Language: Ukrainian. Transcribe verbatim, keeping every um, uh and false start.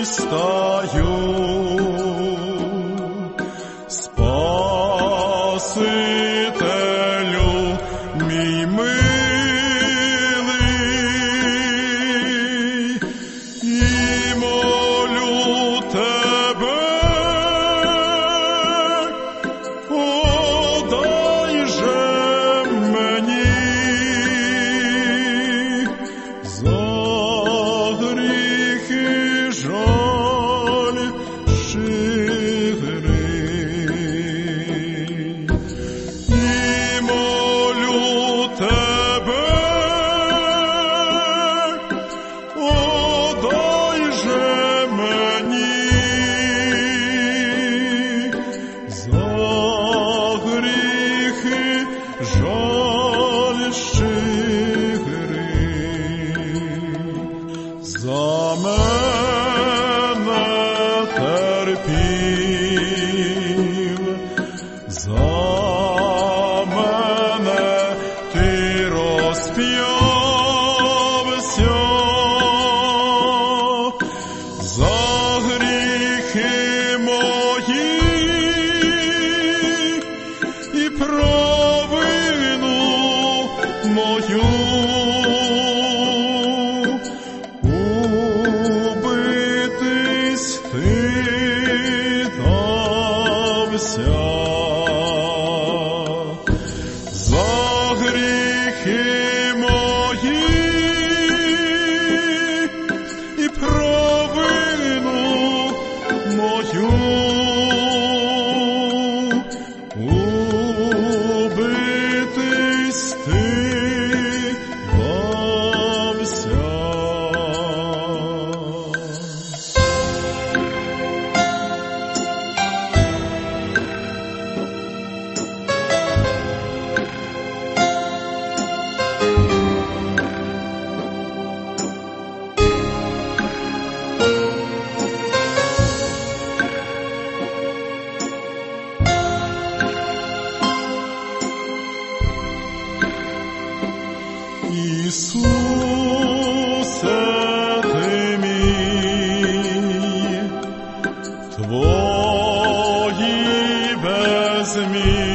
стаю, Спасителю мій милий, і молю тебе, подай же мені за гріхи жаль щедрий. І молю тебе, подай же мені за гріхи жаль щедрий. За мене терпів, за мене ти розп'явся, за гріхи мої і провину мою. Убитись ти дався, за гріхи мої і провину мою. Убитись ти дався. Ісусе, ти мій, твої безмірні